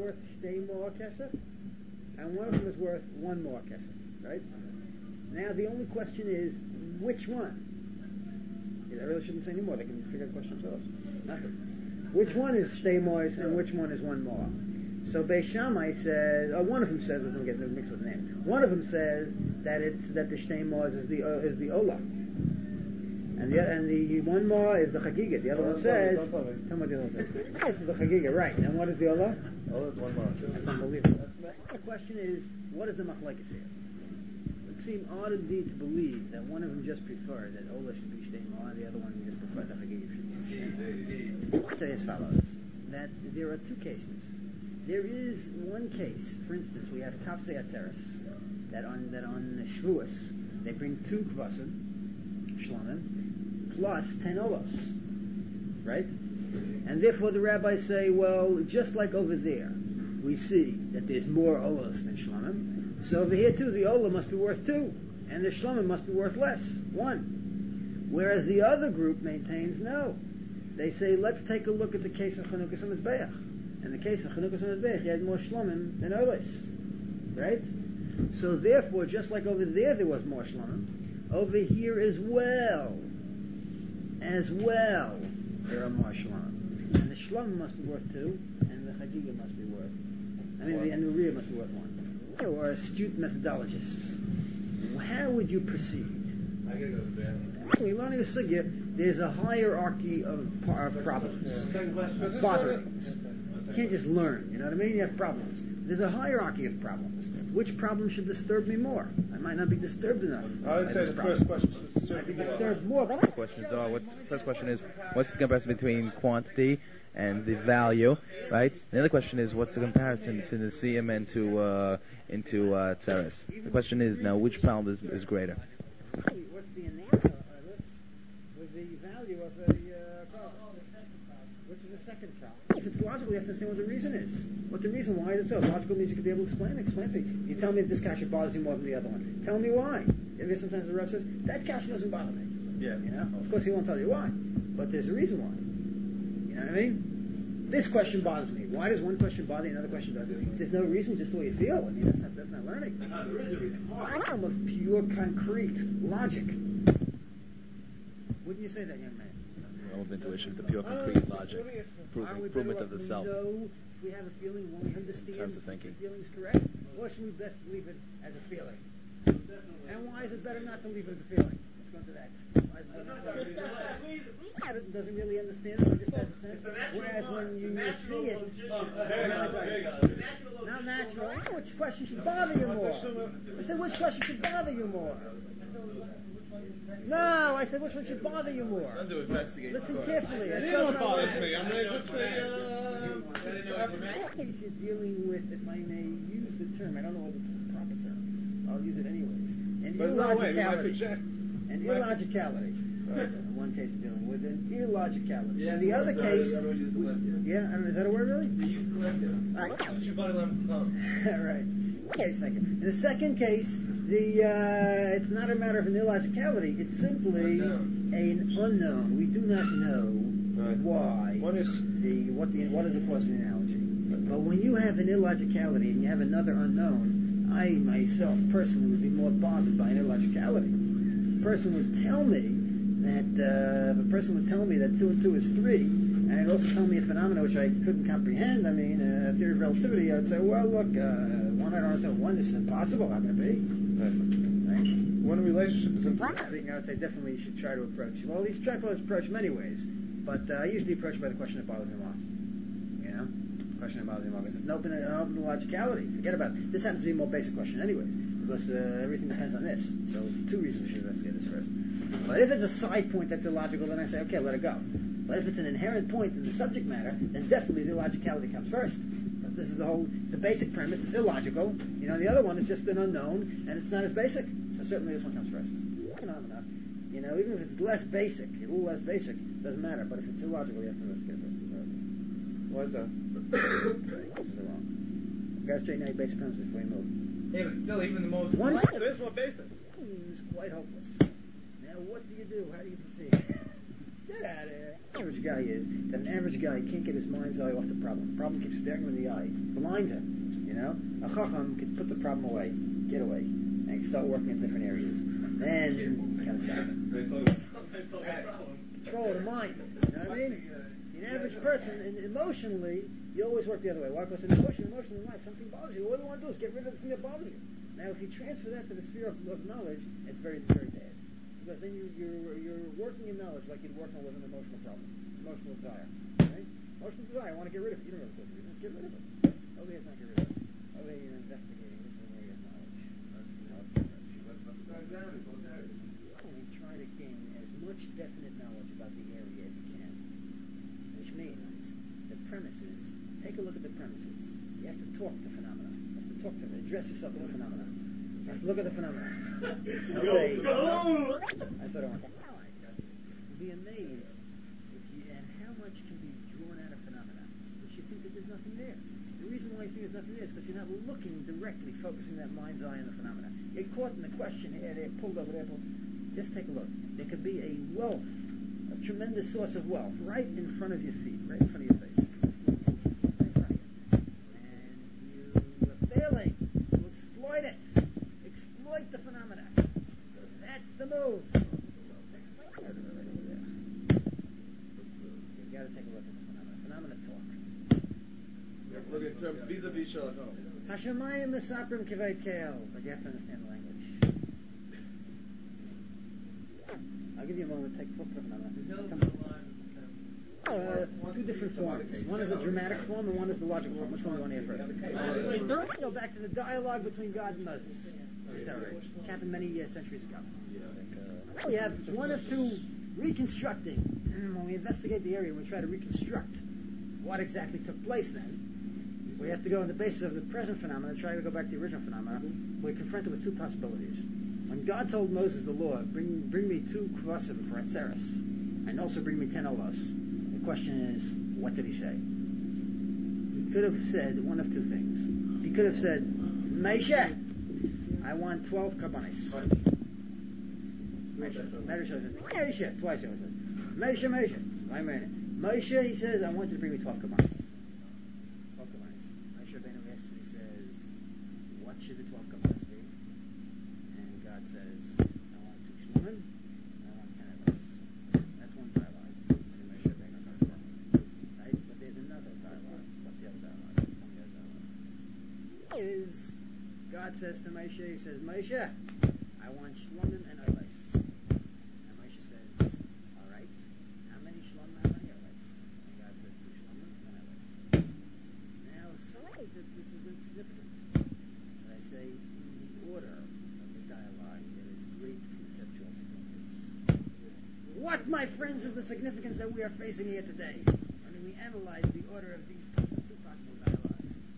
worth shtei more kesef, and one of them is worth one more kesef, right? Now the only question is, which one? I really shouldn't say any more. They can figure out the question themselves. Nothing. Which one is shtei mois and which one is one more? So Beis Shammai says, one of them says, let's not get mixed with the name. One of them says that the shtei mois is the olah, and the one more is the chagiga. The other one says, tell me what the other one says. This is the chagiga, right? And what is the olah? Olah is one more. That's unbelievable. The question is, what is the machlekes here? It would seem odd indeed to believe that one of them just preferred that olah should be shtei mois, and the other one just preferred the chagiga should be shtei. Let's say as follows: that there are two cases. There is one case, for instance, we have Kapsei Atzeres, that on Shavuos they bring 2 kvasim, shlamim, plus 10 olos, right? And therefore the rabbis say, well, just like over there, we see that there's more olos than shlamim, so over here too, the olah must be worth 2, and the shlamim must be worth less, 1. Whereas the other group maintains no. They say, let's take a look at the case of Chanukas HaMizbeach. In the case of Chanukas HaMizbeach, he had more shlamim than olos, right? So therefore, just like over there was more shlamim, over here as well, there are more shlamim. And the shlamim must be worth 2, and the chagiga must be worth, and the riyah must be worth 1. Or astute methodologists. How would you proceed? I gotta go to bed. We're learning a sugya. There's a hierarchy of problems, botherings. You can't just learn, you know what I mean? You have problems. There's a hierarchy of problems. Which problem should disturb me more? I might not be disturbed enough. I would say the first question should disturb me more. First question is, what's the comparison between quantity and the value, right? The other question is, what's the comparison to the Siyam and to Tzeres? The question is now, which problem is greater? What's the analogy of this with the value of the problem? Which is the second problem? If it's logical, you have to understand what the reason is. What the reason why is it so? Logical means you can be able to explain it. You tell me that this kasha bothers you more than the other one. Tell me why. If sometimes the Rav says, that kasha doesn't bother me. Yeah. You know? Of course he won't tell you why. But there's a reason why. You know what I mean? This question bothers me. Why does one question bother you and another question doesn't? There's no reason, just the way you feel. I mean, that's not learning. There is a reason. Problem of pure concrete logic. Wouldn't you say that, young man? Of intuition, the pure concrete logic, improvement of the self. If we have a feeling, when we understand in terms of thinking. The feeling is correct, or should we best leave it as a feeling? And why is it better not to leave it as a feeling? Let's go into that. It doesn't really understand it, it just has a sense. Whereas when you see it, not natural. Which question should bother you more? I said, which question should bother you more? No, I said, which one should bother you more? Listen carefully. What bothers me? I'm just case you're dealing with, if I may use the term, I don't know what it's the proper term. I'll use it anyways. An illogicality. Right. In one case you're dealing with an illogicality. Yeah, in the other case, is that a word really? They use collective. Right. Okay, second. In the second case, it's not a matter of an illogicality. It's simply an unknown. We do not know why. What is the cause of the analogy? But when you have an illogicality and you have another unknown, I myself personally would be more bothered by an illogicality. A person would tell me that 2 and 2 is 3, and it'd also tell me a phenomenon which I couldn't comprehend. I mean, theory of relativity. I'd say, well, look, one I don't understand. One, this is impossible. How can it be? Right? When a relationship is impossible, I would say definitely you should try to approach. Well, you should try to approach him anyways. But I usually approach by the question that bothers me more. You know, question that bothers me more. Because it's an open logicality. Forget about it. This happens to be a more basic question, anyways, because everything depends on this. So 2 reasons we should investigate this first. But if it's a side point that's illogical, then I say, okay, let it go. But if it's an inherent point in the subject matter, then definitely the illogicality comes first. Because this is the basic premise. It's illogical. You know, the other one is just an unknown, and it's not as basic. So certainly this one comes first. Phenomena. You know, even if it's a little less basic, doesn't matter. But if it's illogical, you have to investigate first. Why is that? This is wrong. You gotta straighten out your basic premises before you move. Yeah, but still, even the most... One is more basic. It's quite hopeless. Now, what do you do? How do you proceed? Get out of here. The average guy is that an average guy can't get his mind's eye off the problem. The problem keeps staring him in the eye, blinds him. You know, a chacham could put the problem away, get away, and start working in different areas. Then comes back. Control of the mind. You know what I mean? The average person, emotionally, you always work the other way. Why? Because in emotional life, something bothers you. All you want to do is get rid of the thing that bothers you. Now, if you transfer that to the sphere of knowledge, it's very, very bad. Because then you're working in knowledge like you're working with an emotional problem, emotional desire. Right? Emotional desire, I want to get rid of it. You don't really feel it. Just get rid of it. Over here, it's not get rid of it. Over here, you're investigating. This is an area of knowledge. Only try to gain as much definite knowledge about the area as you can. Which means the premises, take a look at the premises. You have to talk to phenomena. You have to talk to them. Address yourself to the phenomena. You have to look at the phenomena. I'll say, that's what I want. Be amazed at how much can be drawn out of phenomena, which you think that there's nothing there. The reason why you think there's nothing there is because you're not looking directly, focusing that mind's eye on the phenomena. You're caught in the question here, they're pulled over there. Just take a look. There could be a wealth, a tremendous source of wealth, right in front of your feet, right in front of your face. Right in front of you. And you're failing to exploit it. Exploit the phenomena. That's the move. You've got to take a look at the phenomena. Phenomena talk. You have to look in terms vis-a-vis Shalom. Hashemayim misaprim kivay kel. But you have to understand the language. I'll give you a moment to take a look at the phenomena. Two different forms. One is the dramatic form and one is the logical form. Which one do you want to hear first? Go back to the dialogue between God and Moses. Which happened many centuries ago. We have one of two reconstructing. When we investigate the area, we try to reconstruct what exactly took place then. We have to go on the basis of the present phenomena, try to go back to the original phenomena. We're confronted with two possibilities. When God told Moses the law, bring me 2 kvasim for Atzeres, and also bring me 10 olos, the question is, what did he say? He could have said one of two things. He could have said, Moshe, I want 12 karbanis. Moshe, twice he says, Moshe, why Moshe, he says, I want you to bring me 12 karbanis. 12 karbanis. Moshe Rabbeinu asks and he says, what should the 12 karbanis be? And God says, I want 2 shlumin, I want 10 of us. That's one dialogue. And Moshe Rabbeinu comes from. Right? But there's another dialogue. What's the other dialogue? Is God says to Moshe, he says, Moshe, I want shlumin and olis. And Moshe says, all right, how many shlumin, how many olis? And God says, 2 shlumin and olis. Now, sorry that this is insignificant. But I say, in the order of the dialogue, there is great conceptual significance. What, my friends, is the significance that we are facing here today? I mean, we analyze the order of these 2 possible dialogues.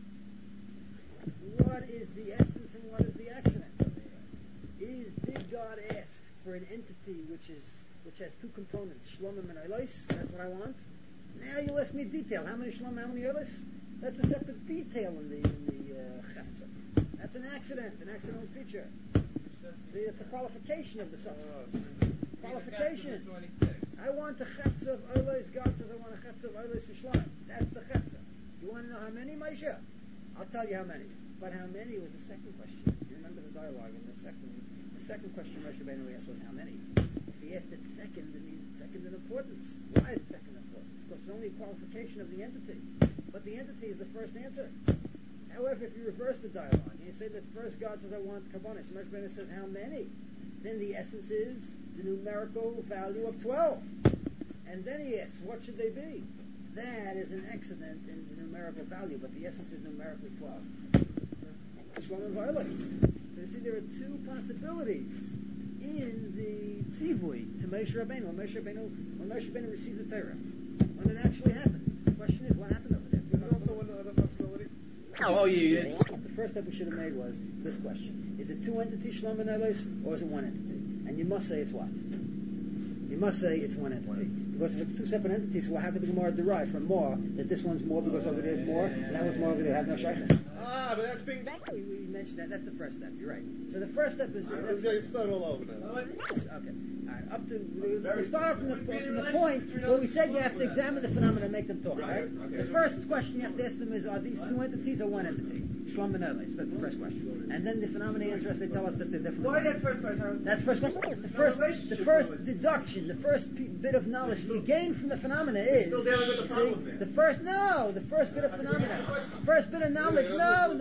What is the essence and what is the accident? Did God ask for an entity which has 2 components, shlomim and olos? That's what I want. Now you ask me detail. How many shlomim, how many olos? That's a separate detail in the chetza. That's an accidental feature. See, it's a qualification of the substance. Qualification. I want the chetza of olos. God says I want a chetza of olos and shlomim. That's the chetza. You want to know how many, Moshe? I'll tell you how many. But how many was the second question. You remember the dialogue in the second question Moshe Rabbeinu asked was how many. If he asked it second, it means second in importance. Why is it second in importance? Because it's only a qualification of the entity. But the entity is the first answer. However, if you reverse the dialogue, and you say that first God says I want karbanis, Moshe Rabbeinu says how many? Then the essence is the numerical value of 12. And then he asks, what should they be? That is an accident in the numerical value, but the essence is numerically 12. Shlomim v'olos. So you see, there are 2 possibilities in the tzivui to Moshe Rabbeinu. When Moshe Rabbeinu received the Torah, when it actually happened. The question is, what happened over there? There's also one other possibility. The first step we should have made was this question: is it 2 entities, Shlomim and Olos, or is it 1 entity? And you must say it's what? You must say it's 1 entity. Because if it's two separate entities, well, how could the Gemara derive from more that this one's more because over there's more, and that one's more over there have no shyness? But that's being... We mentioned that. That's the first step. You're right. So the first step is... Let's get started all over now. Okay. All right. Up to... We start from the point where we said you have to examine the phenomena and make them talk, right? Okay. The first question you have to ask them is, are these two entities or one entity? Shlom and Elis. That's the first question. And then the phenomena answer us, they tell us that they're different. Why that first question? That's the first question. The first deduction, the first bit of knowledge you gain from the phenomena is... Still dealing with the problem there. The first bit of phenomena. First bit of knowledge, no.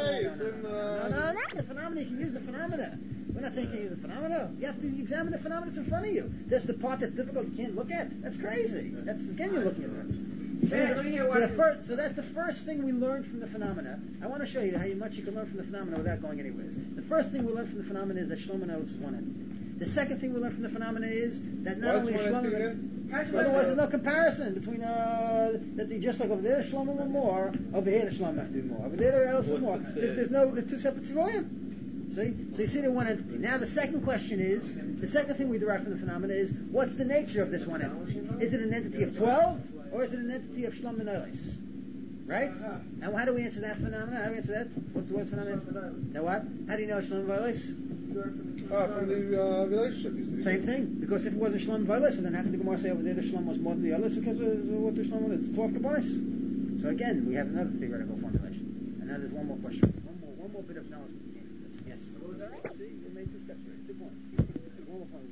The phenomena, you can use the phenomena. We're not saying you can use the phenomena. You have to examine the phenomena that's in front of you. That's the part that's difficult you can't look at. That's crazy. That's, again, you're looking at it. So that's the first thing we learned from the phenomena. I want to show you how much you can learn from the phenomena without going anywhere. The first thing we learn from the phenomena is that Shlom and Elis is one entity. The second thing we learn from the phenomena is that not only is Shlom and otherwise there's no comparison between that they just like over there the Shlom were more, over here the Shlom have to be more, over there the Elis is more. There's no the two separate tzivayim. See? So you see the one entity. Now the second question is, the second thing we derive from the phenomena is, what's the nature of this one entity? Is it an entity of 12, or is it an entity of Shlom and Elis? Right? Now how do we answer that phenomena? How do we answer that? What's the word phenomena? Now what? How do you know Shlom and Elis? From the relationship, you see. Same thing. Because if it wasn't Shlom and Elis, then how could the Gemara say over there the Shlom was more than the Elis? Because what the Shlom is? It's 12 kabbanis. So again, we have another theoretical formulation. And now there's one more question. One more bit of knowledge. Yes. See, we made two steps here. 2 points. One more point.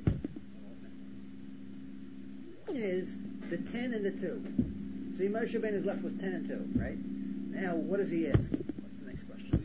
Is the 10 and the 2. So Moshe Rabbeinu is left with 10 and 2, right? Now, what does he ask? What's the next question?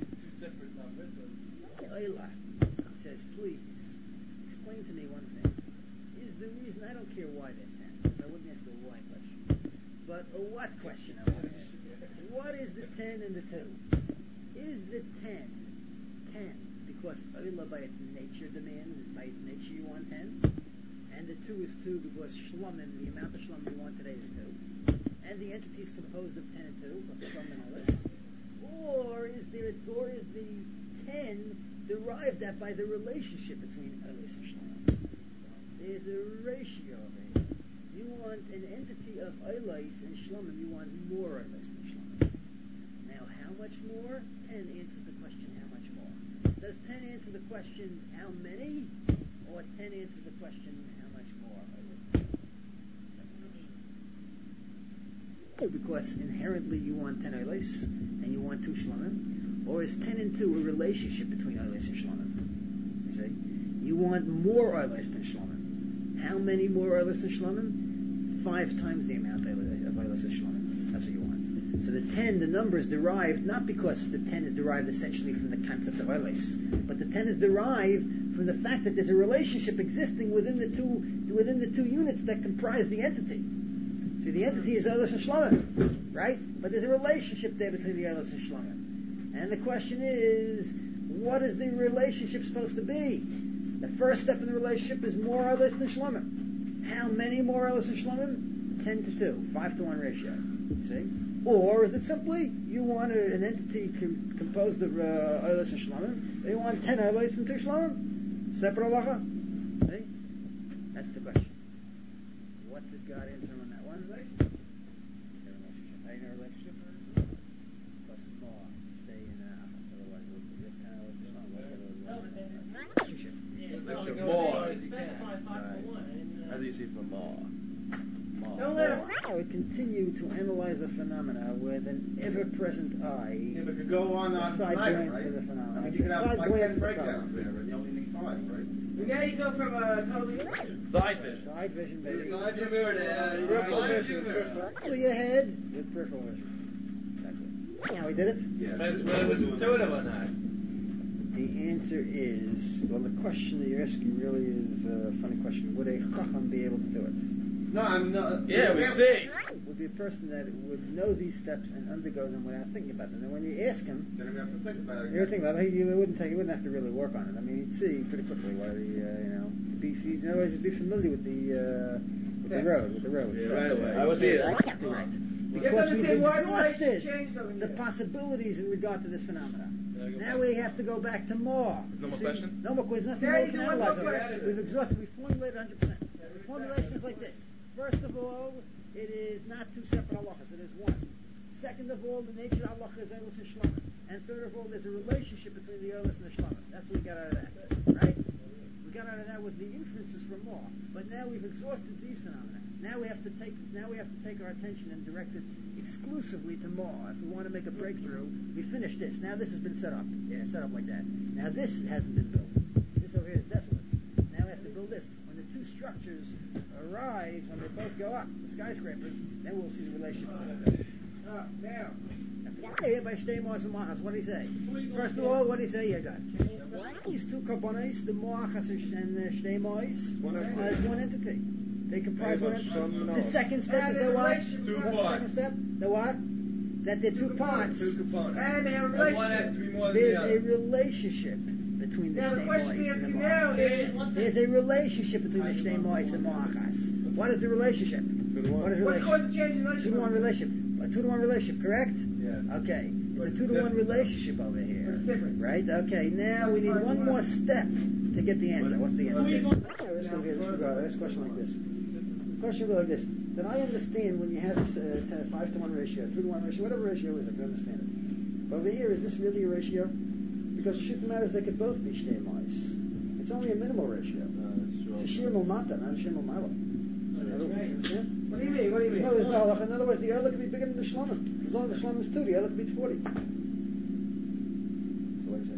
Oila says, please, explain to me one thing. Is the reason, I don't care why they're 10, so I wouldn't ask a why question. But a what question I want to ask. What is the 10 and the 2? Is the 10 because Oila by its nature demands, by its nature you want 10? And the 2 is 2 because Shlomim, the amount of Shlomim you want today is 2. And the entity is composed of 10 and 2, of Shlom and Elis. Or is the 10 derived at by the relationship between Elis and Shlom? There's a ratio of it. You want an entity of Elis and Shlomim, you want more Elis than Shlomim. Now, how much more? 10 answers the question, how much more? Does 10 answer the question, how many? Or 10 answers the question, how much more? Because inherently you want 10 Elis and you want 2 Shlomim. Or is 10 and 2 a relationship between Elis and Shlomim? You see? You want more Elis than Shlomim. How many more Elis than Shlomim? 5 times the amount of Elis and Shlomim. That's what you want. So the 10, the number is derived, not because the 10 is derived essentially from the concept of Elis, but the 10 is derived from the fact that there's a relationship existing within the two units that comprise the entity. See, the entity is Elis and Shlomim, right? But there's a relationship there between the Elis and Shlomim. And the question is, what is the relationship supposed to be? The first step in the relationship is more Elis than Shlomim. How many more Elis than Shlomim? 10 to 2, 5 to 1 ratio. See? Or is it simply, you want an entity composed of Elis and Shlomim, you want 10 Elis and 2 Shlomim? Separate halacha? See? That's the question. What did God answer on that one? Relationship. Ain't a relationship? Plus more. Stay in the house. Otherwise, it would be this kind of relationship. Relationship more. How do you see for more? I would continue to analyze the phenomena with an ever-present eye. Yeah, but could go on side night, glance right? to the phenomena. I mean, you could have Side like glance 10 to the breakdowns there, and you only need 5, right? We gotta go from a totally Side vision. Side vision, baby. Side view, peripheral vision. Pull your head with peripheral vision. Exactly. How we did it? Yeah. Depends whether it was intuitive or not. The answer is, well, the question that you're asking really is a funny question. Would a chacham be able to do it? No, I'm not. Yeah, we see. Would be a person that would know these steps and undergo them without thinking about them. And when you ask him, Then we have to think about it. you think about it, you wouldn't have to really work on it. I mean, you'd see pretty quickly whether in other words, you'd be familiar with the road. Yeah, So, right away. I would see it. Right. Because we've exhausted the possibilities in regard to this phenomenon. Now we have to go back to more. There's no more questions? No more questions. Nothing more we can analyze. We've exhausted. We formulated 100%. Formulation is like this. First of all, it is not two separate halachas, it is one. Second of all, the nature of halacha is Eilis and Shlama. And third of all, there's a relationship between the Eilis and the Shlama. That's what we got out of that, right? We got out of that with the inferences from law. But now we've exhausted these phenomena. Now we have to take our attention and direct it exclusively to Maw. If we want to make a breakthrough, we finish this. Now this has been set up. Yeah, set up like that. Now this hasn't been built. This over here is desolate. Now we have to build this. When the two structures arise, when they both go up, the skyscrapers, then we'll see the relationship. Now. By Shtei Mo'achas and Mo'achas, what did he say? First of all, what did he say? Yeah, God. These two karbonos, the Mo'achas and the Shtei Mo'achas, as one entity. They comprise one entity. The second step is the what? What's the second step? The what? That they're two parts. Two components. And they have a And one has to be more than There's the a other. relationship between the Now the Shtei question Mo'achas is and the now Mo'achas. is There's a relationship between the Shtei Mo'achas and Mo'achas. What is the relationship? What is the what caused the relationship? change in relationship? 2-to-1 relationship. A 2-to-1 relationship, correct? Yeah. Okay. But It's a 2-to-1 relationship over here. It's different. Right? Okay. Now we need one more step to get the answer. What's the answer? Let's go here. Let's question like this. Question go like this. Then I understand when you have this 5-to-1 ratio, 3-to-1 ratio, whatever ratio is, I can understand it. But over here, is this really a ratio? Because the truth of the matter is they could both be shtei mois. It's only a minimal ratio. It's a shir mulmata, not a shir mulmala. Understand? What do you mean? What do you mean? No, there's no halacha. In other words, the other could be bigger than the shlomim. As long as the shlomim is 2, the other could be 40. So what is that?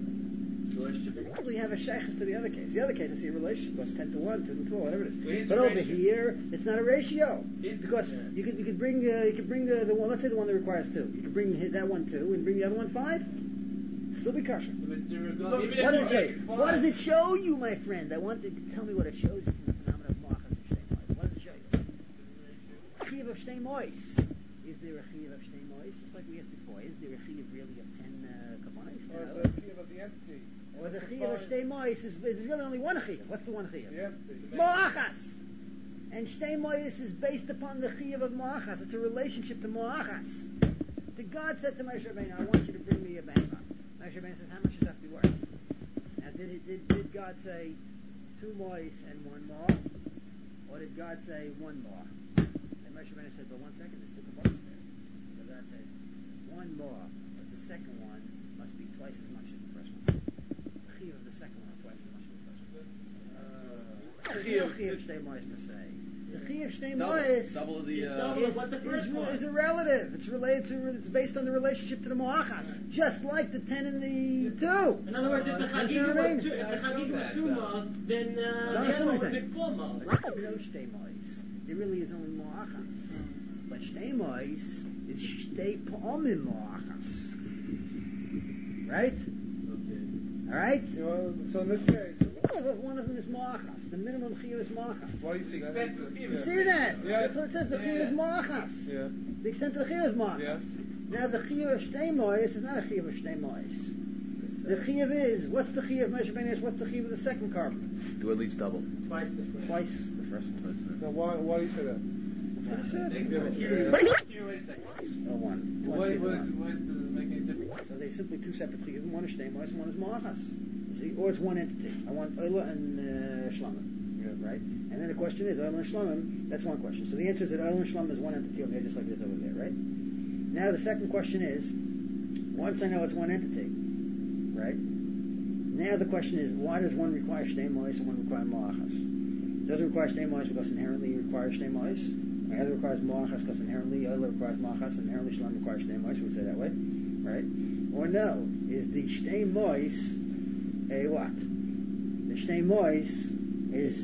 We have a shaykhs to the other case. The other case, I see a relationship. It's 10-to-1, 2-to-4, whatever it is. But over here, it's not a ratio because you could bring the one. Let's say the one that requires 2. You could bring that one 2 and bring the other one 5. Still be kosher. What does it show you? What does it show you, my friend? I want you to tell me what it shows you from the phenomena of moachas and shtei mois. What does it show you? Chiyuv of shtei mois. Is there a chiyuv of shtei mois? Just like we asked before. Is there a chiyuv really of 10 kabanos? Or is the chiyuv of the entity? Or the chiyuv of shtei mois is really only one chiyuv. What's the one chiyuv? The entity. Moachas. And shtei mois is based upon the chiyuv of moachas. It's a relationship to moachas. The God said to Moshe Rabbeinu, I want you to bring me a bank. Moshe Rabbeinu says, how much does that have to be worth? Now, did God say 2 mois and 1 more? Or did God say 1 more? And Moshe Rabbeinu said, but 1 second, there's 2 components there. So God says, 1 more, but the second one must be twice as much as the first one. The chiyuv of the second one is twice as much as the first one. The chiyuv shtei mois per se. The chiyuv shtei mois Double the. is a relative. It's related to. It's based on the relationship to the moachas, just like the 10 and the 2. In other words, if the Chagig was 2 miles, then the other one would be 4 miles. There's no shtei mois. There really is only moachas. But shtei mois is shtei pa'omim moachas. Right? All right. So in this case, One of them is moachas. The minimum chiyuv is moachas. why do you think that? You see that? Yeah. That's what it says. The chiyuv is moachas. Yeah. The extent of the chiyuv is moachas. Yes. Now the chiyuv of shtei mois is not a chiyuv of shtei mois. The chiyuv is, what's the chiyuv of Moshe Rabbeinu is, what's the chiyuv of the second carbon? Do at least double. Twice the first. Twice the first one. So why do you say that? That's what it said. Oh, one. Why Twice does one. it make any difference? So they're simply 2 separate chiyuv. One is shtei mois and one is moachas. See, or it's one entity. I want Oila and Shlamim. Right? And then the question is, Oila and Shlamim, that's one question. So the answer is that Oila and Shlamim is one entity over here, just like it is over there, right? Now the second question is, once I know it's one entity, right? Now the question is, why does one require shtei mois and one require moachas? It doesn't require shtei mois because inherently it requires shtei mois. The other requires moachas because inherently Oila requires moachas, and inherently Shlamim requires shtei mois. We say that way, right? Or no, is the shtei mois a what? The shtei mois is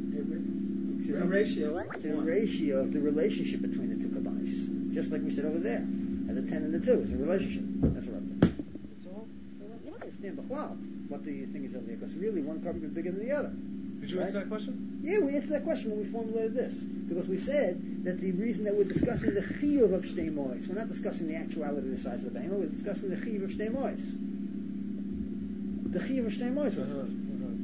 A ratio. it's a ratio of the relationship between the 2 kabanis. Just like we said over there. And the 10 and the 2 is a relationship. That's what I'm saying. That's all. So you understand what the thing is over there. Because really one carbon is bigger than the other. Did you answer that question? Yeah, we answered that question when we formulated this. Because we said that the reason that we're discussing the chiyuv of shtei mois, we're not discussing the actuality of the size of the behemoth, we're discussing the chiyuv of shtei mois. The chiyuv of shtei mois we're discussing.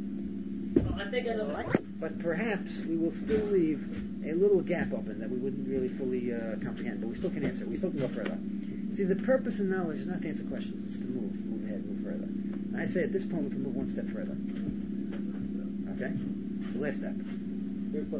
I think I know. But perhaps we will still leave a little gap open that we wouldn't really fully comprehend, but we still can answer. We still can go further. See, the purpose of knowledge is not to answer questions; it's to move ahead, move further. And I say at this point we can move one step further. Okay, the last step.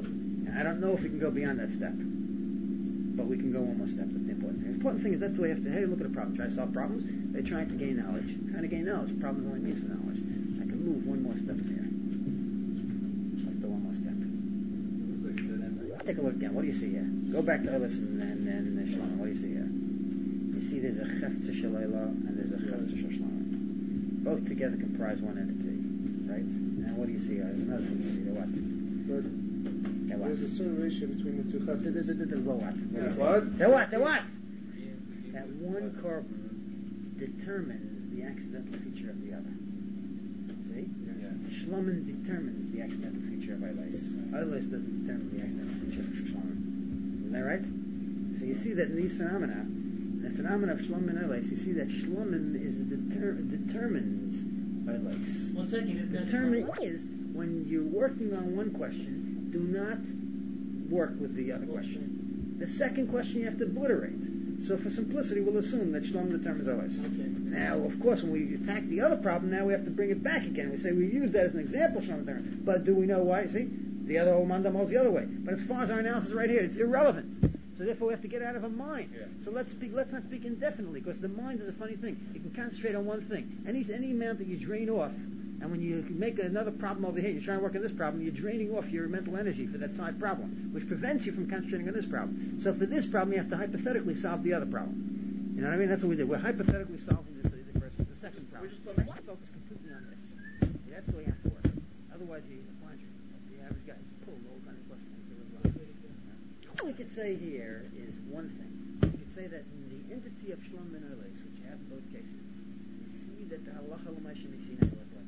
I don't know if we can go beyond that step, but we can go one more step. That's the important thing. The important thing is that's the way you have to, hey, look at a problem. Try to solve problems. They're trying to gain knowledge. Trying to gain knowledge. Problems only means for knowledge. I can move one more step here. Let's do one more step. Take a look again. What do you see here? Go back to Olis and Shlomo. What do you see here? You see there's a Chefza Shalayla and there's a Chefza Shlomo. Both together comprise one entity, right? And what do you see? There's another thing you see. They're what? There's a certain ratio between the two chefzas. They're what? That one carbon determines the accidental feature of the other. See? Shlomen determines the accidental feature of Eilis. Eilis doesn't determine the accidental feature of Shlomen. Is that right? So you see that in these phenomena, the phenomena of Shlomen and Eilis, you see that Shlomen is determines Eilis. 1 second. Determine is when you're working on one question, do not work with the other question. The second question you have to obliterate. So for simplicity, we'll assume that Shlomo determines Eilis. Okay. Now, of course, when we attack the other problem, now we have to bring it back again. We say we use that as an example, Shlomo determines. But do we know why? See, the other Mandam holds the other way. But as far as our analysis right here, it's irrelevant. So therefore, we have to get out of our mind. Yeah. So let's not speak indefinitely, because the mind is a funny thing. You can concentrate on one thing. Any amount that you drain off. And when you make another problem over here, you're trying to work on this problem, you're draining off your mental energy for that side problem, which prevents you from concentrating on this problem. So for this problem, you have to hypothetically solve the other problem. You know what I mean? That's what we did. We're hypothetically solving the second problem. We're just focus completely on this. See, that's the way you have to work. Otherwise, the average guy is pulled all kind of questions. All we could say here is one thing. We could say that in the entity of Shlom and Eilis, which you have in both cases, you see that the halacha l'maisha misina was what?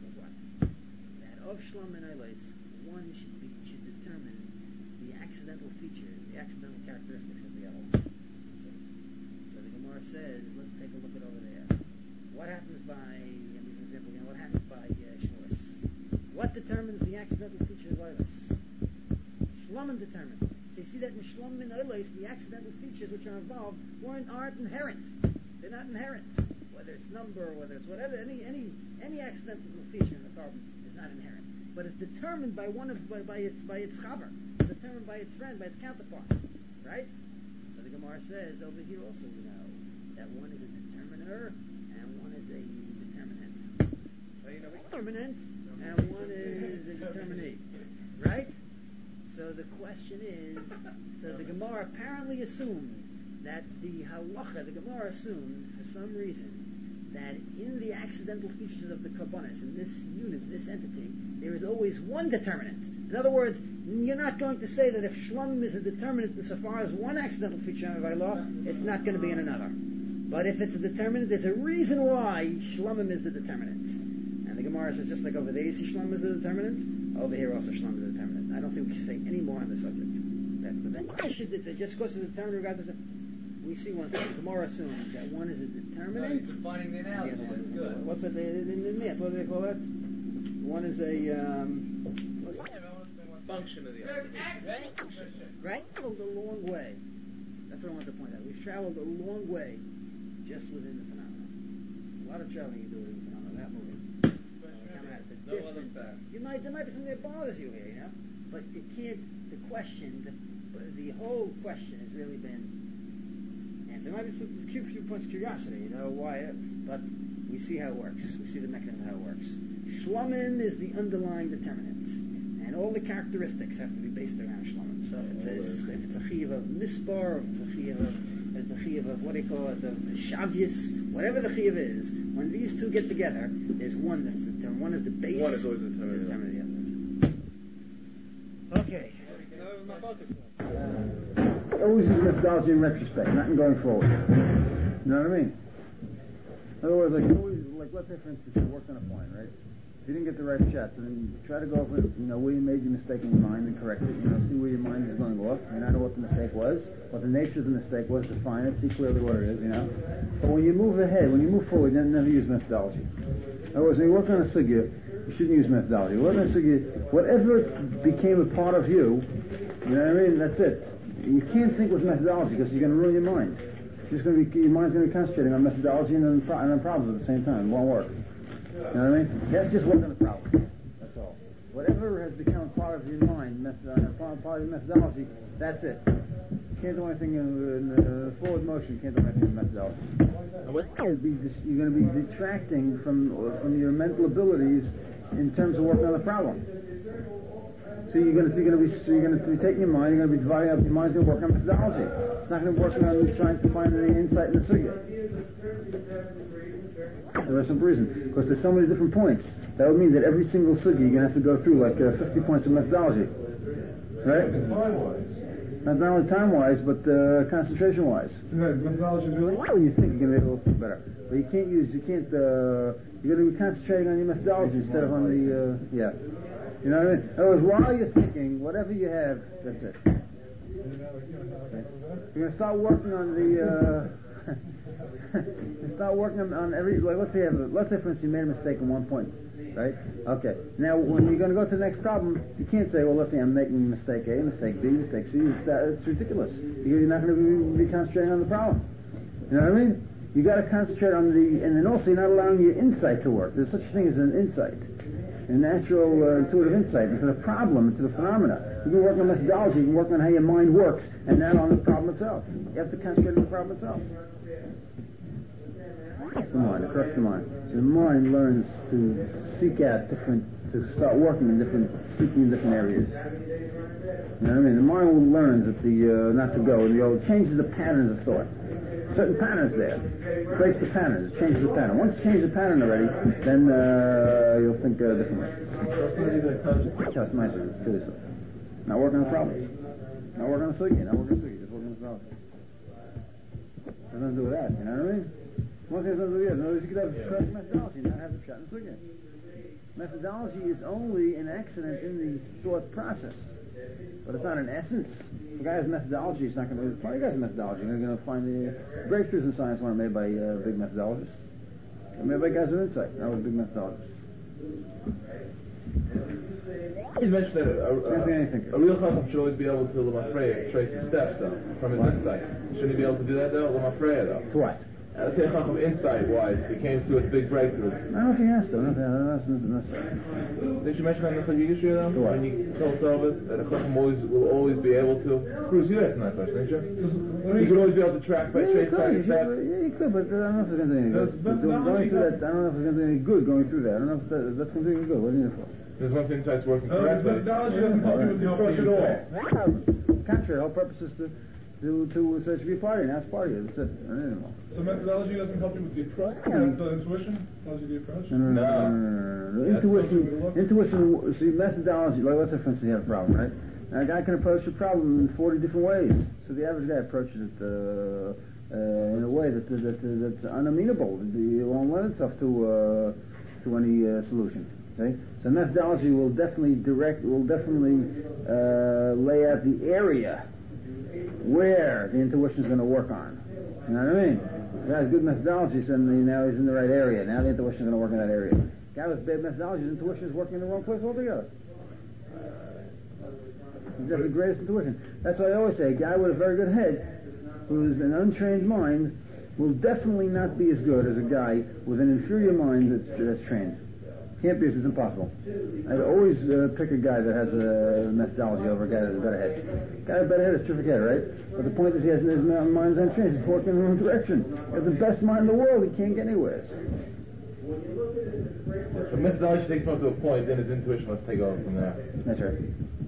Of Shlom and Eilis, one should determine the accidental features, the accidental characteristics of the other one. So the Gemara says, let's take a look at over there. What happens by, I'm using an example again, what happens by Shmuas? What determines the accidental features of Eilis? Shlom determines. So you see that in Shlom and Eilis, the accidental features which are involved aren't inherent. They're not inherent. Whether it's number, whether it's whatever, any accidental feature in the carbon is not inherent, but it's determined by its chaver, determined by its friend, by its counterpart, right? So the Gemara says over here also we know that one is a determiner and one is a determinant. Determinant and one is a determinate, right? So the question is, so the Gemara apparently assumed that the halacha, the Gemara assumed for some reason that in the accidental features of the karbonis, in this unit, this entity, there is always one determinant. In other words, you're not going to say that if Shlomim is a determinant insofar as one accidental feature of law, it's not going to be in another. But if it's a determinant, there's a reason why Shlomim is the determinant. And the Gemara says, just like over there you see Shlomim is the determinant, over here also Shlomim is the determinant. I don't think we can say any more on the subject. Just because it's a determinant regardless of... We see one thing. Gemara assumes that one is a determinant. So defining the analogy. That's good. What's that in myth? What do they call that? One is a function of the other. Right? Traveled a long way. That's what I want to point out. We've traveled a long way just within the phenomenon. A lot of traveling you do within the phenomenon. That moving. No other fact. There might be something that bothers you here, you know, but you can't. The question, the whole question has really been. There might be some few points of curiosity, you know, why, but we see how it works. We see the mechanism of how it works. Shlomim is the underlying determinant, and all the characteristics have to be based around Shlomim. So if it's a chiyuv of misbar, if it's a chiyuv of what do you call it, the shavyus, whatever the chiyuv is, when these two get together, there's one that's determined. One is the base. One is always determined. The other. Okay. Always use methodology in retrospect, not in going forward. You know what I mean? In other words, let's say for instance you worked on a point, right? If you didn't get the right shots, so then you try to go over, where you made your mistake in your mind and correct it, see where your mind is going off, and I know what the mistake was, what the nature of the mistake was, define it, see clearly what it is, But when you move ahead, when you move forward, then never use methodology. In other words, when you work on a sugya, you shouldn't use methodology. Whatever became a part of you, you know what I mean? That's it. You can't think with methodology because you're going to ruin your mind. Your mind's going to be concentrating on methodology and on problems at the same time. It won't work. You know what I mean? You have to just work on the problems. That's all. Whatever has become part of your mind, part of your methodology, that's it. You can't do anything in forward motion. You can't do anything in methodology. You're going to be detracting from your mental abilities in terms of working on the problem. So you're going to be taking your mind. You're going to be dividing up. Your mind's going to work on methodology. It's not going to be working on trying to find any insight in the sugya. There's some reason, because there's so many different points. That would mean that every single sugya you're going to have to go through like 50 points of methodology, right? Not only time-wise, but concentration-wise. Methodology is really. Well, you think you're going to be able to think better, but you can't. You're going to be concentrating on your methodology instead of on the. Yeah. You know what I mean? In other words, while you're thinking, whatever you have, that's it. Okay. You're going to start working on the. You start working on every. Like, let's say, for instance, you made a mistake in one point. Right? Okay. Now, when you're going to go to the next problem, you can't say, well, let's say I'm making mistake A, mistake B, mistake C. It's ridiculous. You're not going to be concentrating on the problem. You know what I mean? You got to concentrate on and then also you're not allowing your insight to work. There's such a thing as an insight, a natural intuitive insight into the problem, into the phenomena. You can work on methodology, you can work on how your mind works, and not on the problem itself. You have to concentrate on the problem itself. Across the mind, across the mind. So the mind learns to seek out to start working seeking in different areas. You know what I mean? The mind learns that not to go, and it changes the patterns of thought. Certain patterns there. It breaks the patterns, it changes the pattern. Once you change the pattern already, then you'll think differently. Just myself, to yourself. Not working on the problems. Not working on the sugya, just working on the problems. Nothing to do with that, you know what I mean? One thing has nothing to do with it. In other words, you could have correct methodology, not have the pshat and sugya. Methodology is only an accident in the thought process, but it's not an essence. If a guy has methodology, he's not going to. Plenty of guys have methodology. You're going to find the breakthroughs in science weren't made by big methodologists. They're made by guys with insight, not with big methodologists. You mentioned that a real chacham should always be able to trace his steps, though, from his insight. Shouldn't he be able to do that, though? Though. To what? Let's say chacham insight-wise, he came through a big breakthrough. I don't know if he has to. That's necessary. Did you mention that in the Chagiga Shir, though? When you told Sarvis that a chacham will always be able to. Bruce, you asked that question, didn't you? He could always be able to trace back his steps. Yeah, you could, but I don't know if it's going to do any good. Going through that, I don't know if it's going to do any good going through that. I don't know if that's going to do any good. What do you need it for? There's once the insight's working correctly. Methodology doesn't help you with the approach at all. Contrary, the whole purpose is to so it should be part of you, that's part of you. That's it. So methodology doesn't help you with the approach? The intuition tells you the approach? No. Intuition, see, methodology, like let's say for instance you have a problem, right? Now a guy can approach a problem in 40 different ways. So the average guy approaches it in a way that's unamenable. It won't lend itself to any solution. Okay? So methodology will definitely lay out the area where the intuition is going to work on. You know what I mean? The guy has good methodology, so now he's in the right area. Now the intuition is going to work in that area. The guy with bad methodology, his intuition is working in the wrong place altogether. He's got the greatest intuition. That's why I always say, a guy with a very good head, who's an untrained mind, will definitely not be as good as a guy with an inferior mind that's trained. Can't be, it's impossible. I'd always pick a guy that has a methodology over a guy that has a better head. A guy with a better head is a terrific head, right? But the point is he has his mind's untrained. He's working in the wrong direction. He has the best mind in the world. He can't get anywhere. So methodology takes him up to a point, then his intuition must take over from there. That's right.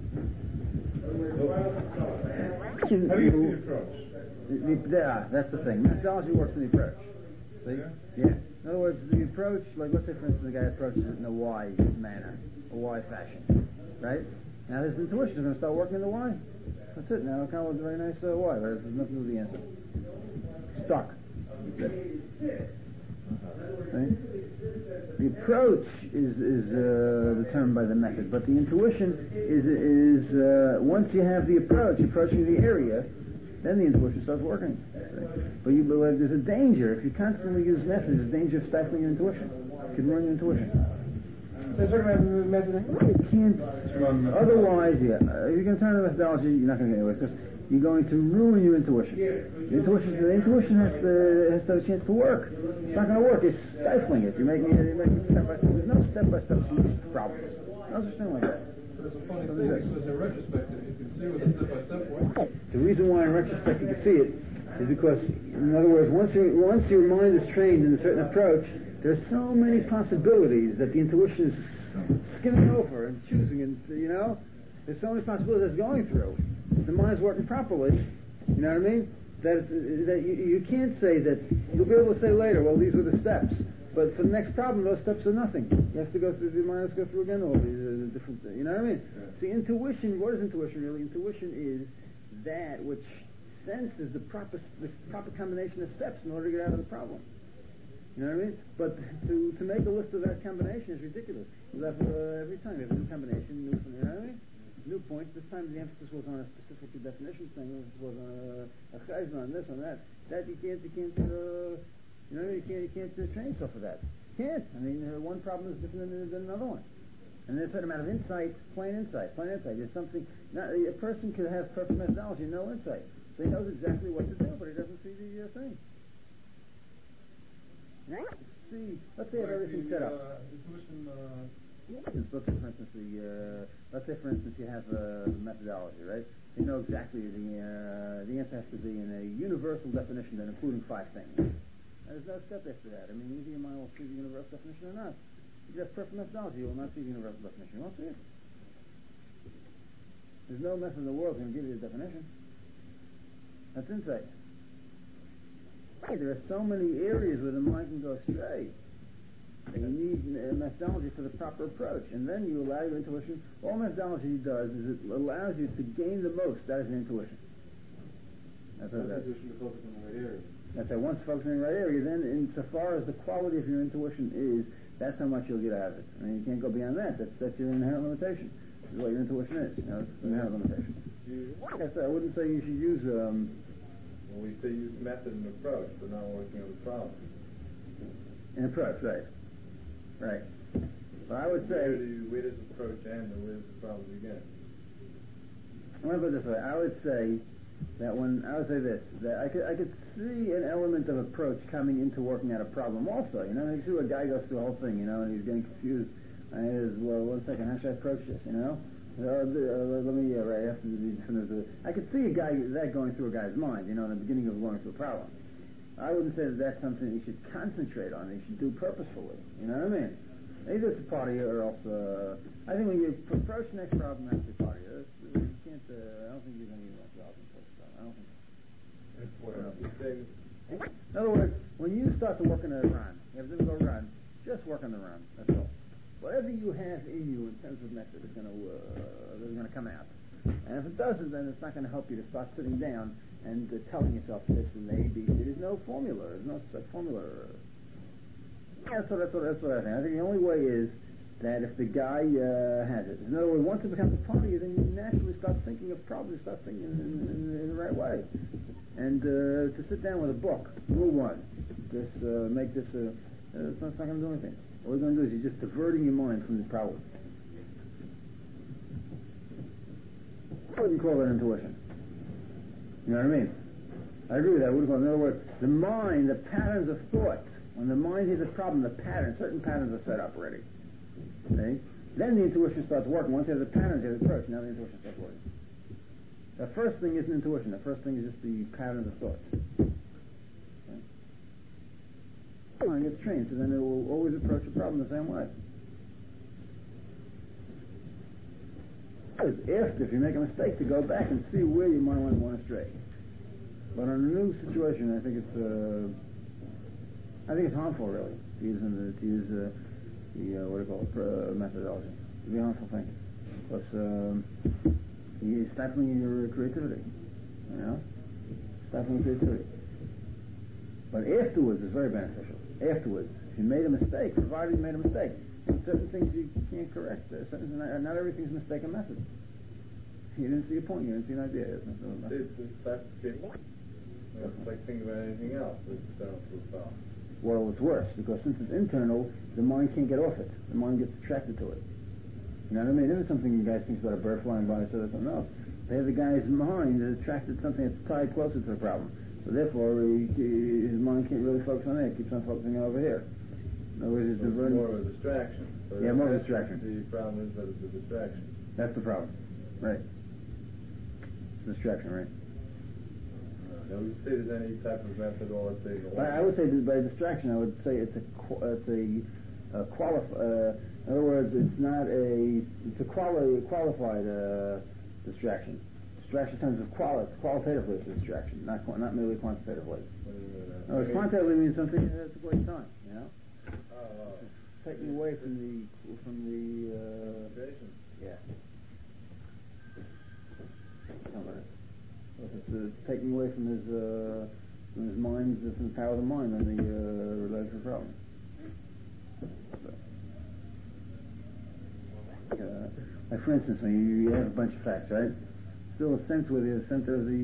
How do you see the approach? That's the thing. Methodology works in the approach. See? Yeah. In other words, the approach, like let's say for instance the guy approaches it in a Y manner, a Y fashion, right? Now his intuition is going to start working in the Y. That's it. Now it kind of looks a very nice Y, but it has nothing to do with the answer. Stuck. That's it. See? The approach is determined by the method, but the intuition is once you have the approach, approaching the area, then the intuition starts working. But there's a danger. If you constantly use methods, there's a danger of stifling your intuition. It can ruin your intuition. So sort of method? You can't. Otherwise, if you're going to turn to methodology, you're not going to get anywhere, because you're going to ruin your intuition. The intuition has to have a chance to work. It's not going to work. It's stifling it. You're making it step by step. There's no step-by-step solutions to problems. No such thing like that. There's a funny thing, because in retrospect, you can see with a step-by-step way. The reason why in retrospect you can see it is because, in other words, once your mind is trained in a certain approach, there's so many possibilities that the intuition is skimming over and choosing, and there's so many possibilities that's going through. If the mind is working properly, you know what I mean? That you can't say that, you'll be able to say later, well, these are the steps. But for the next problem, those steps are nothing. You have to go through, the mind has to go through again all these different things. You know what I mean? Yeah. See, intuition, what is intuition really? Intuition is that which senses the proper combination of steps in order to get out of the problem. You know what I mean? But to make a list of that combination is ridiculous. You have, every time you have a new combination, you know what I mean? New points. This time the emphasis was on a specific definition thing. It was on a chayzon, on this, on that. That you can't train yourself for that. You can't. I mean, one problem is different than another one. And there's a certain amount of insight, plain insight. There's something. A person could have perfect methodology, no insight. So he knows exactly what to do, but he doesn't see the thing. See, let's say I have everything set up. Let's say, for instance, you have the methodology, right? You know exactly the answer has to be in a universal definition, then including 5 things. There's no step after that. I mean, either your mind will see the universal definition or not. If you have perfect methodology, you will not see the universal definition. You won't see it. There's no method in the world that can give you a definition. That's insight. There are so many areas where the mind can go astray. And you need a methodology for the proper approach. And then you allow your intuition. All methodology does is it allows you to gain the most out of your intuition. That's what it does. To focus on the right area. That's right. Once focusing in the right area, then insofar as the quality of your intuition is, that's how much you'll get out of it. I mean, you can't go beyond that. That's your inherent limitation. This is what your intuition is. It's an inherent limitation. Yes, I wouldn't say you should use. Well, we say use method and approach, but not working on the problem. An approach, right? Right. So I would say. Where does approach end, and where does the problem begin? I'm going to put it this way. I would say that I could see an element of approach coming into working out a problem also. You see a guy goes through the whole thing, and he's getting confused. And he says, well, 1 second, how should I approach this, let me, right after I could see that going through a guy's mind, in the beginning of going through a problem. I wouldn't say that that's something you should concentrate on, you should do purposefully. You know what I mean? Either it's a part of you or else, I think when you approach the next problem, that's a part of you. You can't, I don't think you're going to get much problem. I don't think so. In other words, when you start to work on a run, you have to go run, just work on the run, that's all. Whatever you have in you in terms of method is going to come out. And if it doesn't, then it's not going to help you to start sitting down and telling yourself this and A, B, C. There's no formula. There's no such formula. That's what I think. I think the only way is that if the guy has it. In other words, once it becomes a part of you, then you naturally start thinking of problems, start thinking in the right way. And to sit down with a book, rule 1, make this, it's not going to do anything. All you're going to do is you're just diverting your mind from the problem. I wouldn't call that intuition. You know what I mean? I agree with that. In other words, the mind, the patterns of thought, when the mind has a problem, certain patterns are set up already. Okay? Then the intuition starts working. Once you have the patterns, you have the approach. Now the intuition starts working. The first thing isn't intuition. The first thing is just the patterns of thought. The mind gets trained, so then it will always approach a problem the same way. If you make a mistake, to go back and see where your mind went astray. But on a new situation, I think it's harmful, really, to use methodology. It's a very harmful thing, because you're stifling your creativity. Stifling creativity. But afterwards, it's very beneficial. Afterwards, if you made a mistake, provided you made a mistake, certain things you can't correct. Not everything's a mistake and method. You didn't see a point. You didn't see an idea. It's like thinking about anything else. Well, it's worse, because since it's internal, the mind can't get off it. The mind gets attracted to it. You know what I mean? This is something you guys think about a bird flying by, so that's something else. The guy's mind is attracted to something that's tied closer to the problem. So therefore, his mind can't really focus on it. It keeps on focusing over here. In other words, it's So it's more of a distraction. So Yeah, more of a distraction. The problem is that it's a distraction. That's the problem. Right. It's a distraction, right? Now, would you say there's any type of method, or let's say, I would say that by distraction, I would say it's a in other words, it's a qualified distraction. Distraction in terms of qualitatively it's a distraction, not merely quantitatively. No, quantitatively means something that's a waste of time, you know. It's taking away from the yeah. If it's taking away from his mind, from the power of the mind, then the related to the problem. Like for instance, when you have a bunch of facts, right? Still a sense where the center of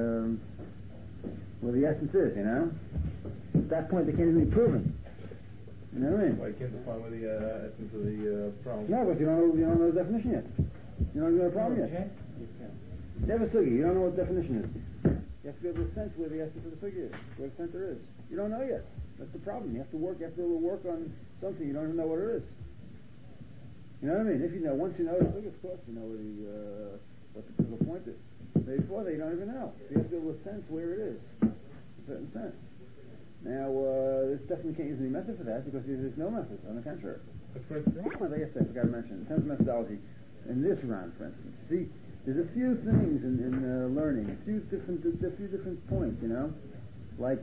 where the essence is, you know? At that point, they can't even be proven. You know what I mean? Why can't define what the essence of the problem? No, but you don't know the definition yet. You don't know the problem yet. Never sugi. You don't know what the definition is. You have to be able to sense where the essence of the sugi is, where the center is. You don't know yet. That's the problem. You have to work. You have to be able to work on something. You don't even know what it is. You know what I mean? If you know, once you know the sugi, of course, you know what the critical point is. But before that, you don't even know. So you have to be able to sense where it is, in a certain sense. Now, this definitely can't use any method for that because there's no method. On the contrary. For instance, I guess I forgot to mention in terms of methodology. In this round, for instance, see, there's a few things in learning, a few different points, you know, like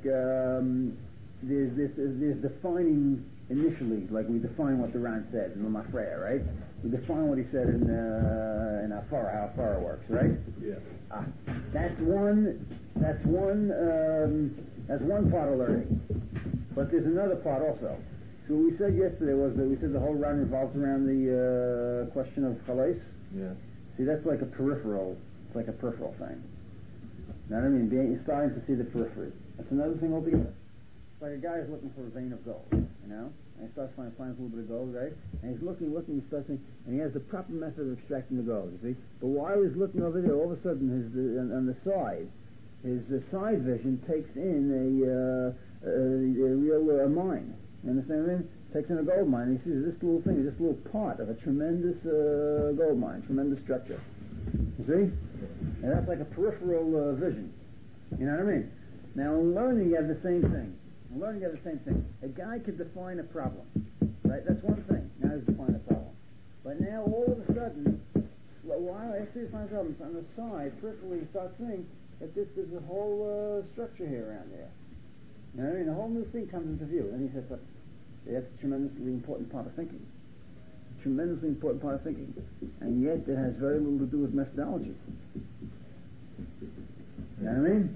there's defining initially, like we define what the Ran said in Lamafreya, right? We define what he said in Afara, how Afara works, right? Yeah. That's one part of learning, but there's another part also. So what we said yesterday was that we said the whole round revolves around the question of chalais. Yeah. See, that's like a peripheral. It's like a peripheral thing. You know what I mean? You're starting to see the periphery. That's another thing altogether. It's like a guy is looking for a vein of gold, you know, and he starts finds a little bit of gold, right? And he's looking, he starts saying, and he has the proper method of extracting the gold. You see, but while he's looking over there, all of a sudden, on the side, his side vision takes in a real mine. You understand what I mean? Takes in a gold mine, and he sees this little thing, this little part of a tremendous gold mine, tremendous structure. You see? And that's like a peripheral vision. You know what I mean? Now, in learning, you have the same thing. A guy could define a problem, right? That's one thing. Now he's defined a problem. But now, all of a sudden, after he finds problems on the side, peripherally, he starts seeing that there's a whole structure here around there. You know what I mean? A whole new thing comes into view, and he says, that's a tremendously important part of thinking. And yet it has very little to do with methodology. You know what I mean?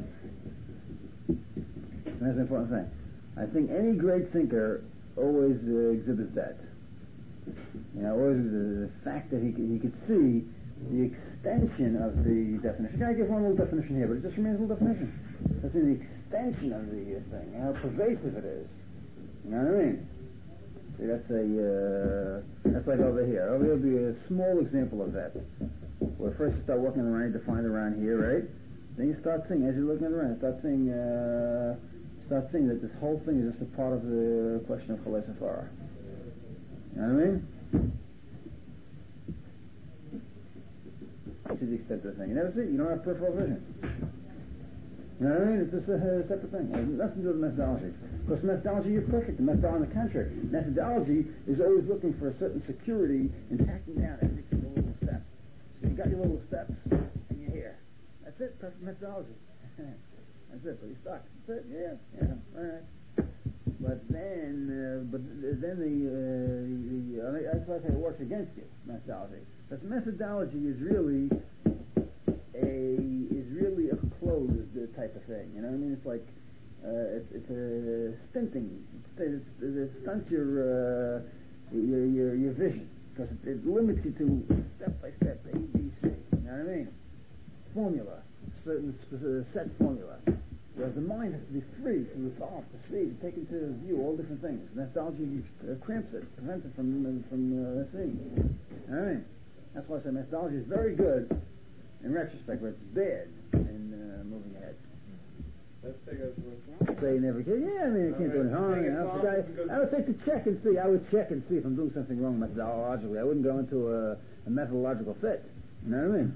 That's an important thing. I think any great thinker always exhibits that. You know, always the fact that he could see the extension of the definition. I give one little definition here, but it just remains a little definition. That's the extension of the thing, how pervasive it is. You know what I mean? See, that's like over here. Over here will be a small example of that. Where first you start working around, you define the round here, right? Then you start seeing, as you're looking at the round, start seeing that this whole thing is just a part of the question of Chalais Afara. You know what I mean? To the extent of the thing. You never see it. You don't have peripheral vision. You know what I mean? It's just a separate thing. It has nothing to do with methodology. Because methodology, you're perfect. The methodology, on the contrary, methodology is always looking for a certain security in tacking down every single little step. So you got your little steps, and you're here. That's it. Perfect methodology. That's it. But you're stuck. That's it. Yeah. All right. But then that's why I say it works against you. Methodology. Because methodology is really a closed type of thing. You know what I mean? It's like it's a stinting. It stunts your vision because it limits you to step by step A, B, C. You know what I mean? Formula, certain set formula. Whereas the mind has to be free from the thought, to see, to take into view all different things. Methodology cramps it, prevents it from seeing. All right. That's why I say methodology is very good in retrospect, but it's bad in moving ahead. Let's take it. Say never can. Yeah, I mean, I can't do any harm. You know, I would take to check and see. I would check and see if I'm doing something wrong methodologically. I wouldn't go into a methodological fit. You know what I mean?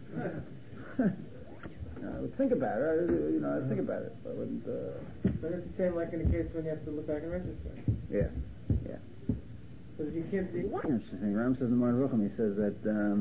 I would think about it. I'd think about it. But I wouldn't. But it's the same like in the case when you have to look back in retrospect. Yeah. But if you can't see. Interesting thing. Ram says in Mar Rucham, he says that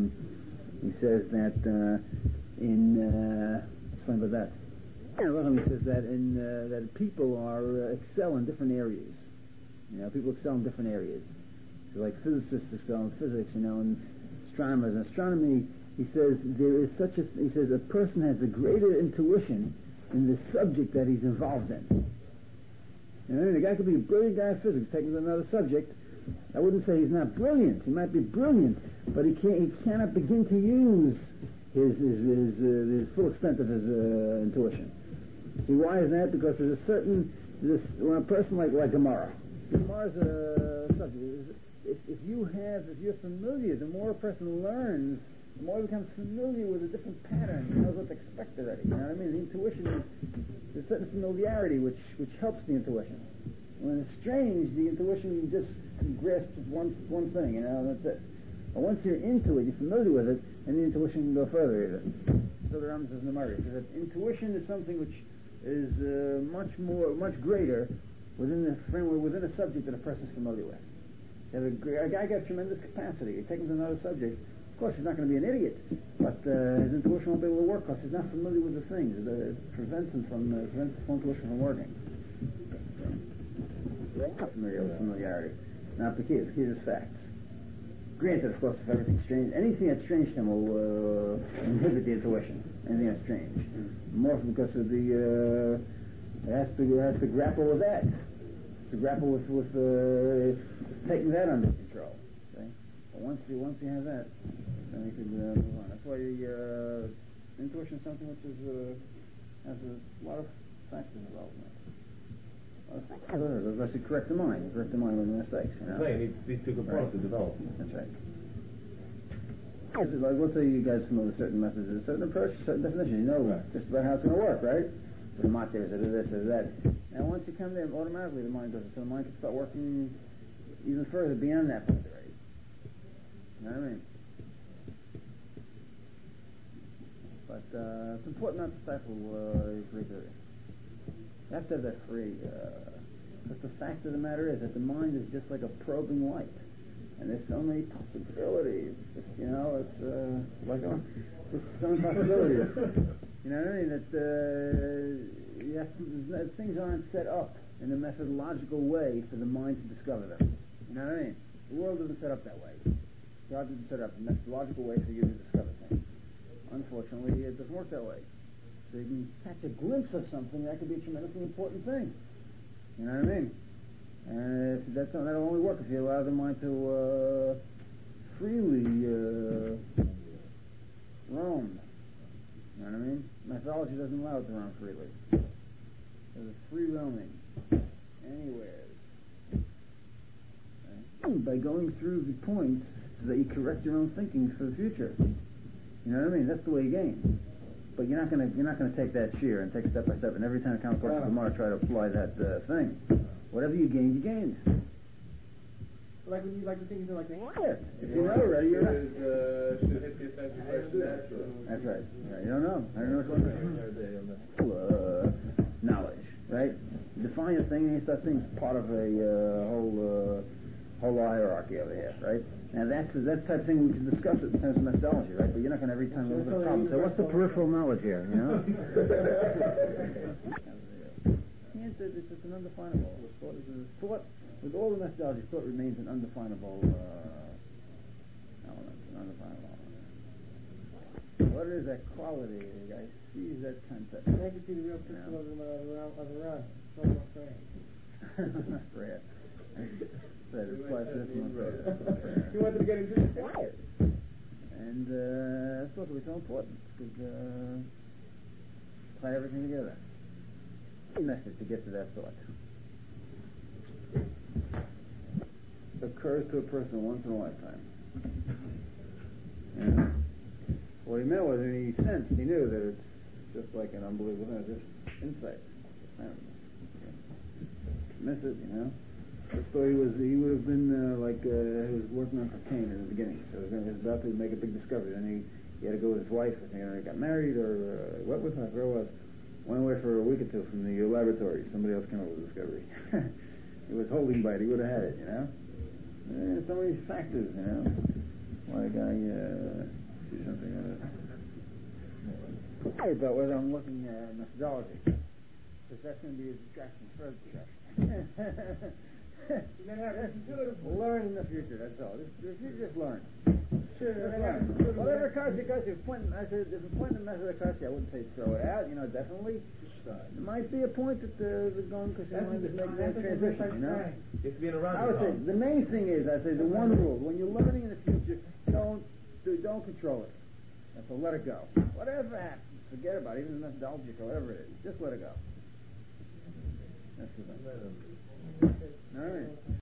explain about that. Rucham, he says that that people excel in different areas. You know, people excel in different areas. So like physicists excel in physics, and astronomers. In astronomy, he says a person has a greater intuition in the subject that he's involved in. You know, the guy could be a brilliant guy in physics, taking another subject. I wouldn't say he's not brilliant. He might be brilliant, but he cannot begin to use his full extent of his intuition. See, why is that? Because there's when a person like Gemara is a subject. If you're familiar, the more a person learns, the more he becomes familiar with a different pattern. He knows what to expect already. You know what I mean? The intuition is a certain familiarity which helps the intuition. When it's strange, the intuition just grasps one thing, that's it. But once you're into it, you're familiar with it, and the intuition can go further. So the Ram says in the Mari, that intuition is something which is much greater within the framework, within a subject that a person is familiar with. A guy got tremendous capacity. You take him to another subject. Of course, he's not going to be an idiot, but his intuition won't be able to work because he's not familiar with the things. It prevents his intuition from working. Not familiar with familiarity. Not the key. The key is facts. Granted, of course, if everything's strange, anything that's strange to him will inhibit the intuition. Anything that's strange, more because of it has to grapple with that. To grapple with taking that under control. Okay? But once you have that, then you can move on. That's why intuition is something which has a lot of factors involved in it. That's to correct the mind with mistakes. You need these two components to develop. That's right. Like, let's say you guys familiar with certain methods, a certain approach, certain definition. You know just about how it's going to work, right? So the matter is this or that. And once you come there, automatically the mind goes. So the mind can start working even further beyond that point already. You know what I mean? But it's important not to stifle your creativity. You have to have that free. But the fact of the matter is that the mind is just like a probing light. And there's so many possibilities. It's so many possibilities. You know what I mean? That things aren't set up in a methodological way for the mind to discover them. You know what I mean? The world isn't set up that way. God didn't set up a methodological way for you to discover things. Unfortunately, it doesn't work that way. So you can catch a glimpse of something that could be a tremendously important thing. You know what I mean? And that'll only work if you allow the mind to freely roam. You know what I mean? Methodology doesn't allow it to roam freely. There's free roaming anywhere. Okay? By going through the points so that you correct your own thinking for the future. You know what I mean? That's the way you gain. But you're not going to take that sheer and take step by step, and every time it comes across the Gemara, try to apply that thing. Whatever you gained, you gained. Like when you like to think like that. If you know already, you're right. Should hit the offensive first natural. That's right. Yeah, you don't know. I don't know what's going on. Knowledge, right? Define a thing, and you start things part of a whole hierarchy over here, right? Now that's the type of thing we can discuss it in terms of methodology, right? But you're not going to every time look at a problem say, what's the peripheral knowledge here, you know? It's just an undefinable. Thought, with all the methodology, thought remains an undefinable element, an undefinable element. What is that quality? The guy sees that concept. I can see the real picture of Iran. So much prayer. Prayer. That is quite different. You wanted to get into it? And that's what was so important, because tie everything together. Method to get to that thought. Occurs to a person once in a lifetime. And what he meant was, in any sense, he knew that it's just like an unbelievable thing, just insight. Miss it, you know. The story was he would have been he was working on cocaine in the beginning, so he was about to make a big discovery. Then he had to go with his wife. I think he got married or what was that? Where was? Went away for a week or two from the laboratory. Somebody else came up with the discovery. He was holding by it. He would have had it, you know. Some of these factors, you know. Like I see something. But whether I'm looking at methodology, because that's going to be a distraction, further distraction. Learn in the future. That's all. The future is learn. Whatever occurs, because if there's a point in the method that occurs, I wouldn't say throw it out. You know, definitely. There might be a point that the going because you want to make that transition. You know. You have to be in a round. I would say the main thing is, I say the one rule: when you're learning in the future, don't control it. And so let it go. Whatever happens, forget about it. Even the methodology or whatever it is, just let it go. That's the thing. All right.